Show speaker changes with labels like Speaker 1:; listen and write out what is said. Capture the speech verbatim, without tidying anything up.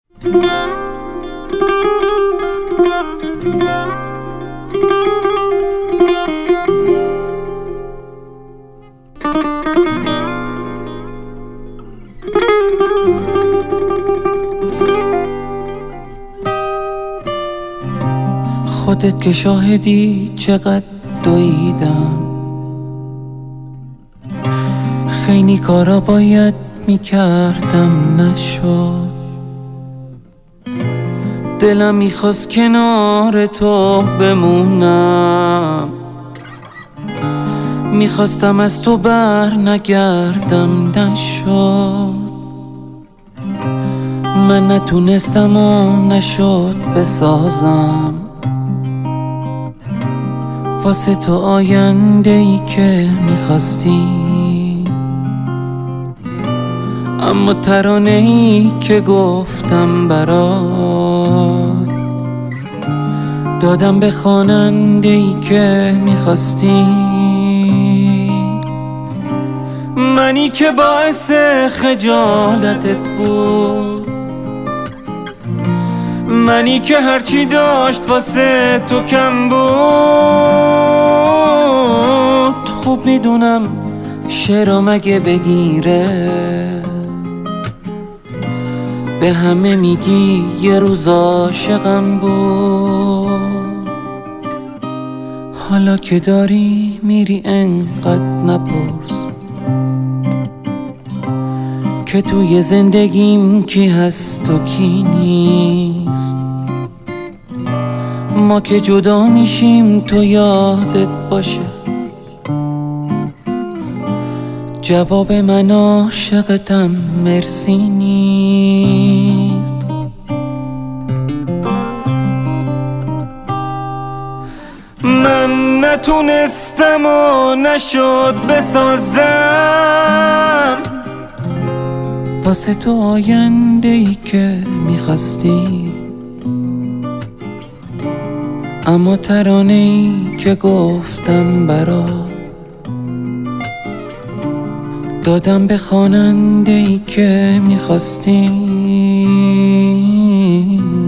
Speaker 1: خودت که شاهدی چقدر دویدم، خیلی کارا باید میکردم نشد. دلم میخواست کنار تو بمونم، میخواستم از تو بر نگردم نشد. من نتونستم و نشد بسازم واسه تو آینده ای که میخواستی، اما ترانه ای که گفتم برات دادم به خواننده ای که میخواستی. منی که باعث خجالتت بود، منی که هرچی داشت واسه تو کم بود. خوب میدونم شعرم اگه بگیره به همه میگی یه روز عاشقم بود. حالا که داری میری انقدر نپرس که توی زندگیم کی هست و کی نیست. ما که جدا میشیم تو یادت باشه جواب من عاشقتم مرسی نیست. من نتونستم و نشد بسازم واسه تو آینده ای که میخواستی، اما ترانه ای که گفتم برات دادم به خواننده ای که میخواستی.